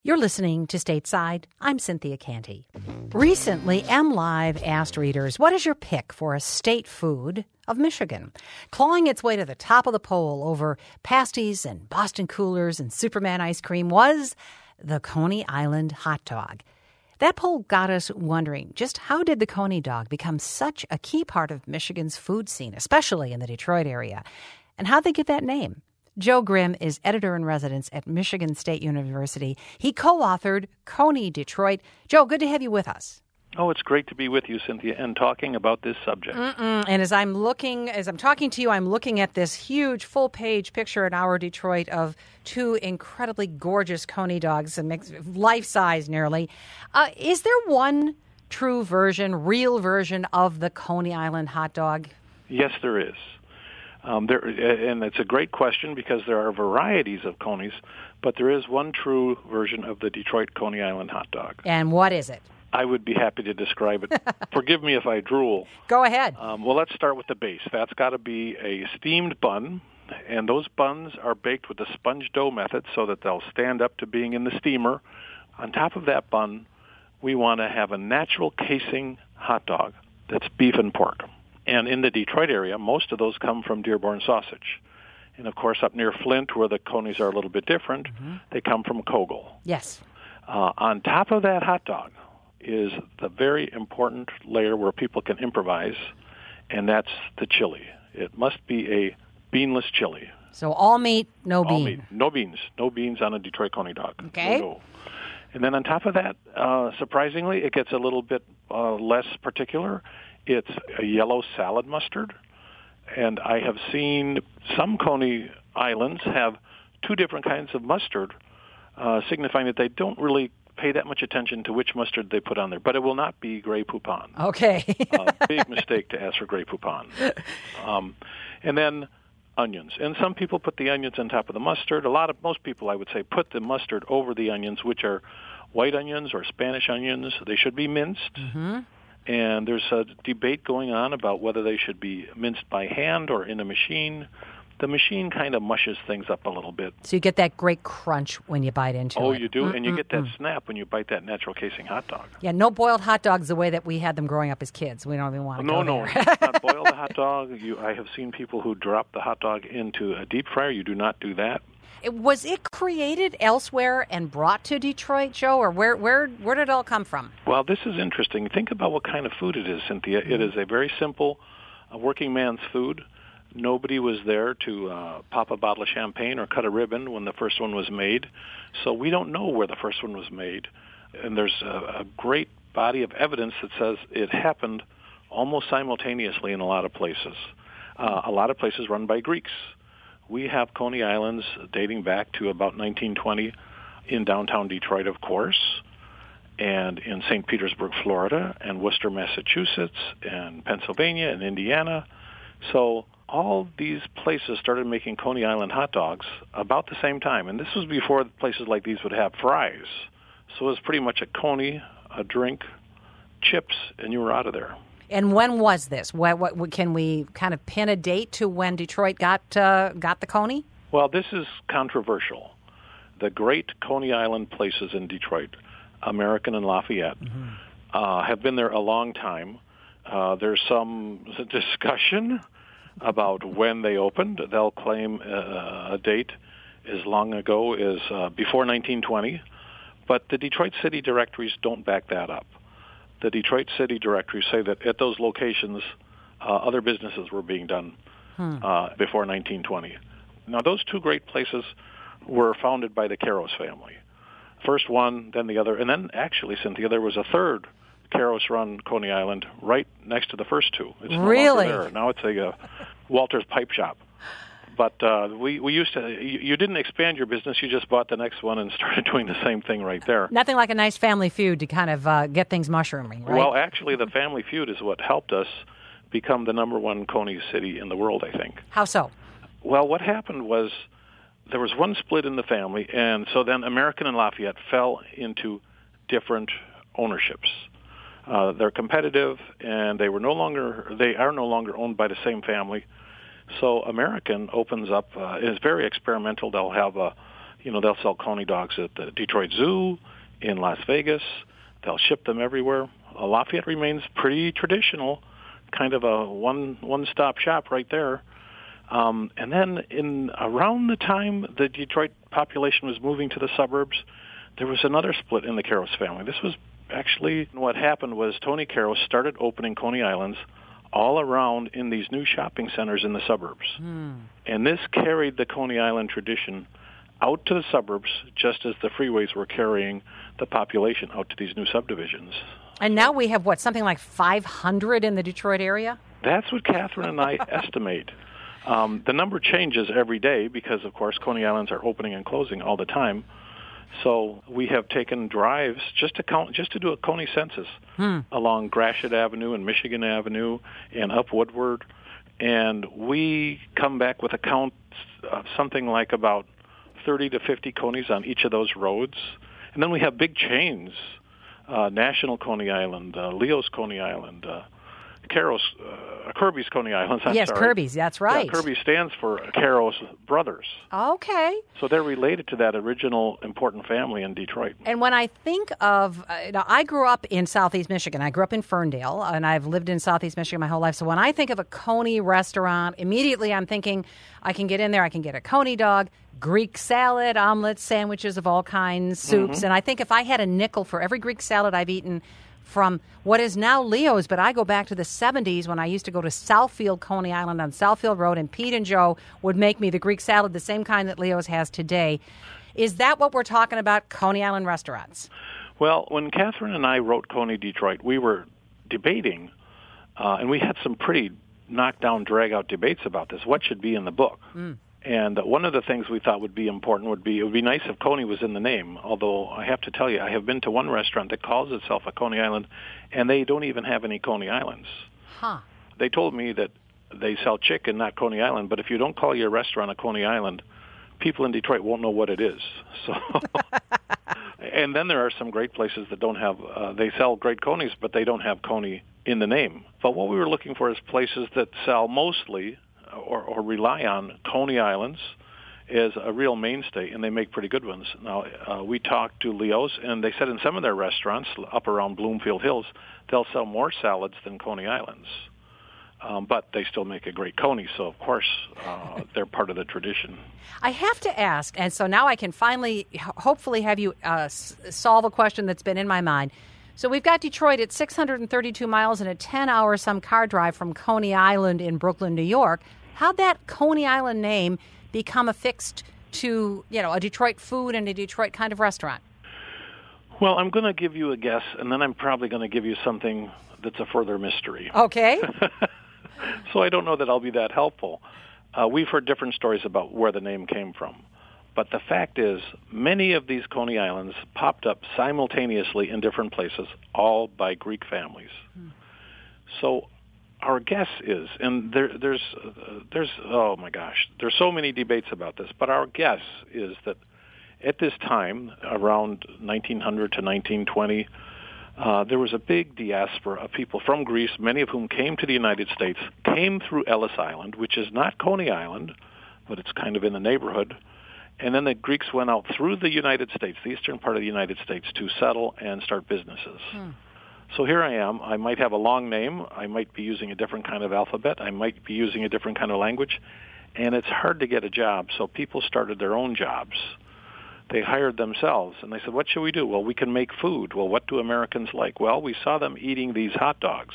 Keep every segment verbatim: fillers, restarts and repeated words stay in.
You're listening to Stateside. I'm Cynthia Canty. Recently, MLive asked readers, what is your pick for a state food of Michigan? Clawing its way to the top of the poll over pasties and Boston coolers and Superman ice cream was the Coney Island hot dog. That poll got us wondering, just how did the Coney dog become such a key part of Michigan's food scene, especially in the Detroit area? And how'd they get that name? Joe Grimm is editor-in-residence at Michigan State University. He co-authored Coney Detroit. Joe, good to have you with us. Oh, it's great to be with you, Cynthia, and talking about this subject. Mm-mm. And as I'm looking, as I'm talking to you, I'm looking at this huge full-page picture in Our Detroit of two incredibly gorgeous Coney dogs, life-size nearly. Uh, is there one true version, real version of the Coney Island hot dog? Yes, there is. Um, there, and it's a great question because there are varieties of Coneys, but there is one true version of the Detroit Coney Island hot dog. And what is it? I would be happy to describe it. Forgive me if I drool. Go ahead. Um, well, let's start with the base. That's got to be a steamed bun, and those buns are baked with the sponge dough method so that they'll stand up to being in the steamer. On top of that bun, we want to have a natural casing hot dog that's beef and pork. And in the Detroit area, most of those come from Dearborn sausage. And, of course, up near Flint, where the Coneys are a little bit different, mm-hmm. they come from Kogel. Yes. Uh, on top of that hot dog is the very important layer where people can improvise, and that's the chili. It must be a beanless chili. So all meat, no all bean. Meat, no beans. No beans on a Detroit Coney dog. Okay. No, no. And then on top of that, uh, surprisingly, it gets a little bit uh, less particular. It's a yellow salad mustard, and I have seen some Coney Islands have two different kinds of mustard, uh, signifying that they don't really pay that much attention to which mustard they put on there. But it will not be Grey Poupon. Okay. uh, big mistake to ask for Grey Poupon. Um, and then onions. And some people put the onions on top of the mustard. A lot of, most people, I would say, put the mustard over the onions, which are white onions or Spanish onions. They should be minced. Mm-hmm. And there's a debate going on about whether they should be minced by hand or in a machine. The machine kind of mushes things up a little bit. So you get that great crunch when you bite into oh, it. Oh, you do? Mm-mm-mm. And you get that snap when you bite that natural casing hot dog. Yeah, no boiled hot dogs the way that we had them growing up as kids. We don't even want to no, go no, there. No, no, not boil the hot dog. You, I have seen people who drop the hot dog into a deep fryer. You do not do that. It, was it created elsewhere and brought to Detroit, Joe, or where, where, where did it all come from? Well, this is interesting. Think about what kind of food it is, Cynthia. Mm-hmm. It is a very simple uh, working man's food. Nobody was there to uh, pop a bottle of champagne or cut a ribbon when the first one was made. So we don't know where the first one was made. And there's a, a great body of evidence that says it happened almost simultaneously in a lot of places. Uh, a lot of places run by Greeks. We have Coney Islands dating back to about nineteen twenty in downtown Detroit, of course, and in Saint Petersburg, Florida, and Worcester, Massachusetts, and Pennsylvania, and Indiana. So all these places started making Coney Island hot dogs about the same time. And this was before places like these would have fries. So it was pretty much a Coney, a drink, chips, and you were out of there. And when was this? What, what, can we kind of pin a date to when Detroit got uh, got the Coney? Well, this is controversial. The great Coney Island places in Detroit, American and Lafayette, mm-hmm. uh, have been there a long time. Uh, there's some discussion about when they opened. They'll claim uh, a date as long ago as uh, before nineteen twenty, but the Detroit City directories don't back that up. The Detroit City directories say that at those locations, uh, other businesses were being done hmm. uh, before nineteen twenty. Now, those two great places were founded by the Caros family. First one, then the other, and then actually, Cynthia, there was a third Caros-run Coney Island right next to the first two. It's no really? longer there. Now it's a uh, Walter's Pipe Shop. But uh, we, we used to, you, you didn't expand your business, you just bought the next one and started doing the same thing right there. Nothing like a nice family feud to kind of uh, get things mushrooming, right? Well, actually, the family feud is what helped us become the number one Coney city in the world, I think. How so? Well, what happened was there was one split in the family, and so then American and Lafayette fell into different ownerships. Uh, they're competitive, and they were no longer, they are no longer owned by the same family. So American opens up, uh, is very experimental. They'll have a You know, they'll sell Coney dogs at the Detroit Zoo, in Las Vegas. They'll ship them everywhere. Uh, Lafayette remains pretty traditional, kind of a one one-stop shop right there. Um, and then in around the time the Detroit population was moving to the suburbs, there was another split in the Caros family. This was actually what happened was Tony Caros started opening Coney Islands all around in these new shopping centers in the suburbs. Hmm. And this carried the Coney Island tradition out to the suburbs, just as the freeways were carrying the population out to these new subdivisions. And now we have, what, something like five hundred in the Detroit area? That's what Catherine and I estimate. Um, the number changes every day because, of course, Coney Islands are opening and closing all the time. So we have taken drives just to count, just to do a Coney census hmm. along Gratiot Avenue and Michigan Avenue and up Woodward, and we come back with a count of something like about thirty to fifty Coneys on each of those roads. And then we have big chains, uh, National Coney Island, uh, Leo's Coney Island, uh, Caros, uh, Kirby's Coney Islands. I'm yes, sorry. Kirby's, that's right. Yeah, Kirby stands for Caros Brothers. Okay. So they're related to that original important family in Detroit. And when I think of, uh, you know, I grew up in Southeast Michigan. I grew up in Ferndale, and I've lived in Southeast Michigan my whole life. So when I think of a Coney restaurant, immediately I'm thinking I can get in there, I can get a Coney dog, Greek salad, omelets, sandwiches of all kinds, soups. Mm-hmm. And I think if I had a nickel for every Greek salad I've eaten from what is now Leo's, but I go back to the seventies when I used to go to Southfield, Coney Island on Southfield Road, and Pete and Joe would make me the Greek salad, the same kind that Leo's has today. Is that what we're talking about, Coney Island restaurants? Well, when Catherine and I wrote Coney Detroit, we were debating, uh, and we had some pretty knockdown, drag-out debates about this. What should be in the book? Mm. And one of the things we thought would be important would be, it would be nice if Coney was in the name, although I have to tell you, I have been to one restaurant that calls itself a Coney Island, and they don't even have any Coney Islands. Huh. They told me that they sell chicken, not Coney Island, but if you don't call your restaurant a Coney Island, people in Detroit won't know what it is. So, and then there are some great places that don't have, uh, they sell great Coneys, but they don't have Coney in the name. But what we were looking for is places that sell mostly Or, or rely on Coney Islands as a real mainstay, and they make pretty good ones. Now, uh, we talked to Leo's, and they said in some of their restaurants up around Bloomfield Hills, they'll sell more salads than Coney Islands. Um, but they still make a great Coney, so of course uh, they're part of the tradition. I have to ask, and so now I can finally, hopefully, have you uh, s- solve a question that's been in my mind. So we've got Detroit at six hundred thirty-two miles and a ten-hour some car drive from Coney Island in Brooklyn, New York. How'd that Coney Island name become affixed to, you know, a Detroit food and a Detroit kind of restaurant? Well, I'm going to give you a guess, and then I'm probably going to give you something that's a further mystery. Okay. So I don't know that I'll be that helpful. Uh, we've heard different stories about where the name came from. But the fact is, many of these Coney Islands popped up simultaneously in different places, all by Greek families. Hmm. So our guess is, and there, there's, uh, there's, oh my gosh, there's so many debates about this, but our guess is that at this time, around nineteen hundred to nineteen twenty, uh, there was a big diaspora of people from Greece, many of whom came to the United States, came through Ellis Island, which is not Coney Island, but it's kind of in the neighborhood. And then the Greeks went out through the United States, the eastern part of the United States, to settle and start businesses. Hmm. So here I am. I might have a long name. I might be using a different kind of alphabet. I might be using a different kind of language. And it's hard to get a job, so people started their own jobs. They hired themselves, and they said, what should we do? Well, we can make food. Well, what do Americans like? Well, we saw them eating these hot dogs.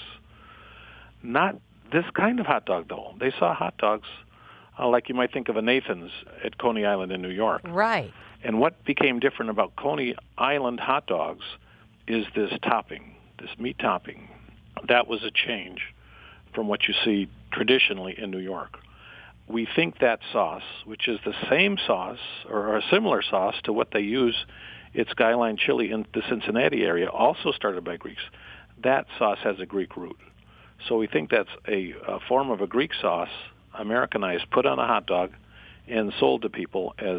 Not this kind of hot dog, though. They saw hot dogs uh, like you might think of a Nathan's at Coney Island in New York. Right. And what became different about Coney Island hot dogs is this topping. This meat topping, that was a change from what you see traditionally in New York. We think that sauce, which is the same sauce or a similar sauce to what they use at Skyline Chili in the Cincinnati area, also started by Greeks, that sauce has a Greek root. So we think that's a, a form of a Greek sauce, Americanized, put on a hot dog, and sold to people as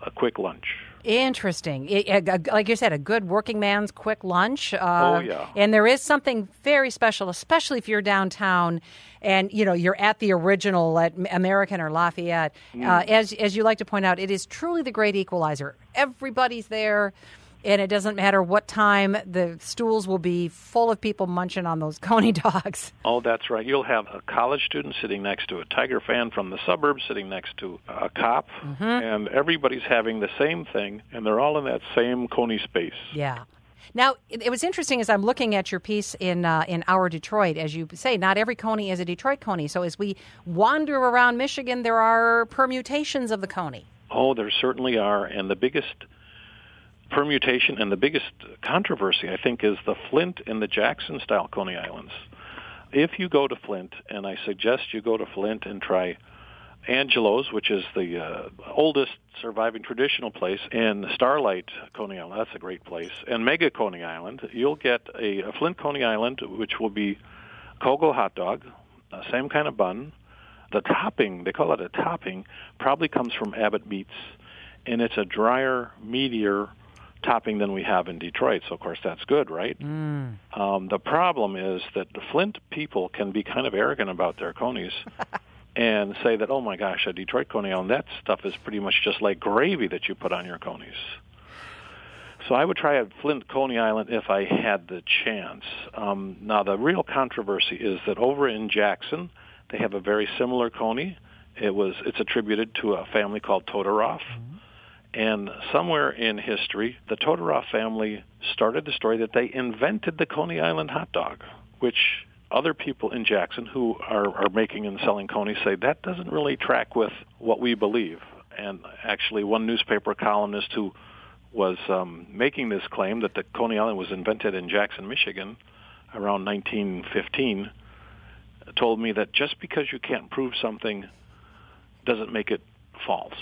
a quick lunch. Interesting. It, uh, like you said, a good working man's quick lunch. Uh, oh, yeah. And there is something very special, especially if you're downtown and, you know, you're at the original at American or Lafayette. Mm. Uh, as, as you like to point out, it is truly the great equalizer. Everybody's there. And it doesn't matter what time, the stools will be full of people munching on those Coney dogs. Oh, that's right. You'll have a college student sitting next to a Tiger fan from the suburbs sitting next to a cop, mm-hmm. and everybody's having the same thing, and they're all in that same Coney space. Yeah. Now, it, it was interesting as I'm looking at your piece in uh, in Our Detroit, as you say, not every Coney is a Detroit Coney. So as we wander around Michigan, there are permutations of the Coney. Oh, there certainly are, and the biggest permutation and the biggest controversy, I think, is the Flint and the Jackson-style Coney Islands. If you go to Flint, and I suggest you go to Flint and try Angelo's, which is the uh, oldest surviving traditional place, and Starlight Coney Island, that's a great place, and Mega Coney Island, you'll get a, a Flint Coney Island, which will be Kogo hot dog, uh, same kind of bun. The topping, they call it a topping, probably comes from Abbott Meats, and it's a drier, meatier topping than we have in Detroit, so of course that's good, right? Mm. Um, the problem is that the Flint people can be kind of arrogant about their Coneys and say that, oh my gosh, a Detroit Coney Island, that stuff is pretty much just like gravy that you put on your Coneys. So I would try a Flint Coney Island if I had the chance. Um, now the real controversy is that over in Jackson, they have a very similar Coney. It was it's attributed to a family called Todorov. Mm-hmm. And somewhere in history, the Todorov family started the story that they invented the Coney Island hot dog, which other people in Jackson who are, are making and selling Coney say that doesn't really track with what we believe. And actually, one newspaper columnist who was um, making this claim that the Coney Island was invented in Jackson, Michigan, around nineteen fifteen, told me that just because you can't prove something doesn't make it false.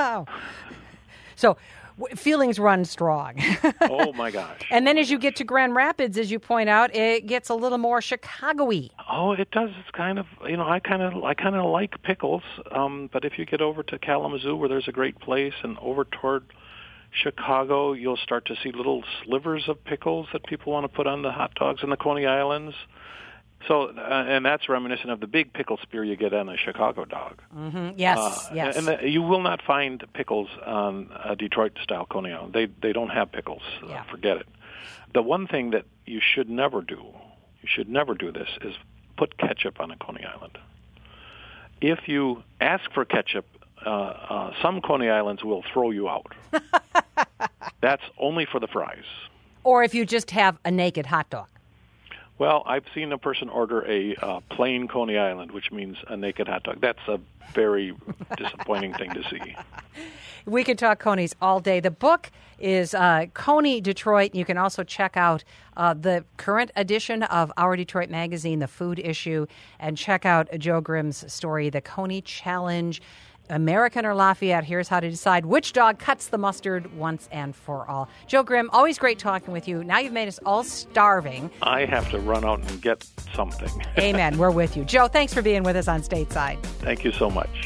So w- feelings run strong. Oh, my gosh. And then as you get to Grand Rapids, as you point out, it gets a little more Chicago-y. Oh, it does. It's kind of, you know, I kind of I kind of like pickles. Um, but if you get over to Kalamazoo, where there's a great place, and over toward Chicago, you'll start to see little slivers of pickles that people want to put on the hot dogs in the Coney Islands. So, uh, and that's reminiscent of the big pickle spear you get on a Chicago dog. Mm-hmm. Yes, uh, yes. And the, you will not find pickles on a Detroit-style Coney Island. They they don't have pickles. Yeah. Uh, forget it. The one thing that you should never do, you should never do this, is put ketchup on a Coney Island. If you ask for ketchup, uh, uh, some Coney Islands will throw you out. That's only for the fries. Or if you just have a naked hot dog. Well, I've seen a person order a uh, plain Coney Island, which means a naked hot dog. That's a very disappointing thing to see. We could talk Coneys all day. The book is uh, Coney Detroit. You can also check out uh, the current edition of Our Detroit magazine, the food issue, and check out Joe Grimm's story, The Coney Challenge. American or Lafayette, here's how to decide which dog cuts the mustard once and for all. Joe Grimm, always great talking with you. Now you've made us all starving. I have to run out and get something. Amen. We're with you. Joe, thanks for being with us on Stateside. Thank you so much.